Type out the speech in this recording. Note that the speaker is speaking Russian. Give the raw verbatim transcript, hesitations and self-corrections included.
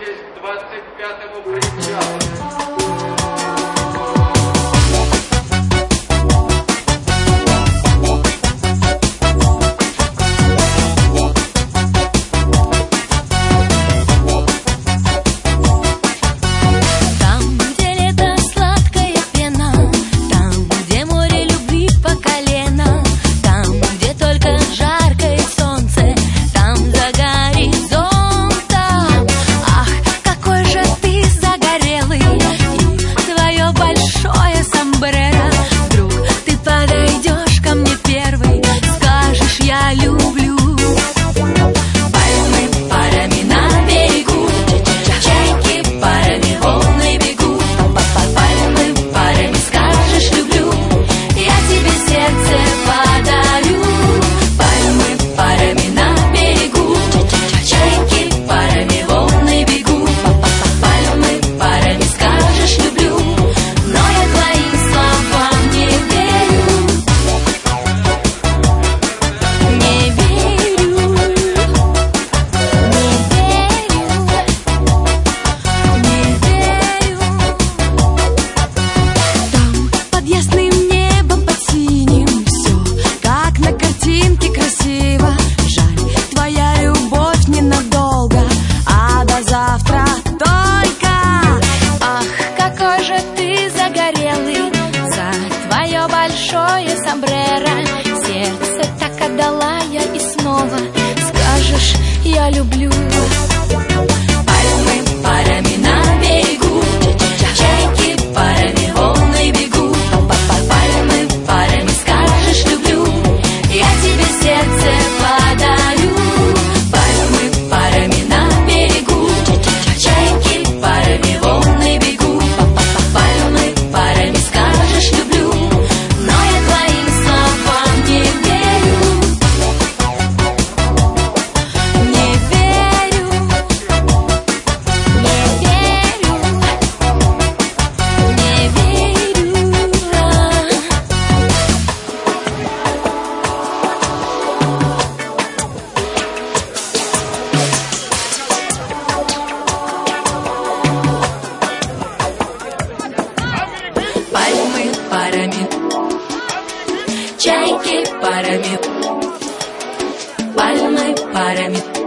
честь двадцать пятому причалу. Большое сомбреро, сердце так отдала я, и снова скажешь: я люблю. Пальмы парами на берегу, чайки парами волны бегут. Пальмы парами скажешь: люблю, я тебе сердце подарю. Пальмы парами на берегу, чайки парами волны бегут. Пальмы парами скажешь: люблю. Пальмы парами, чайки парами, пальмы парами.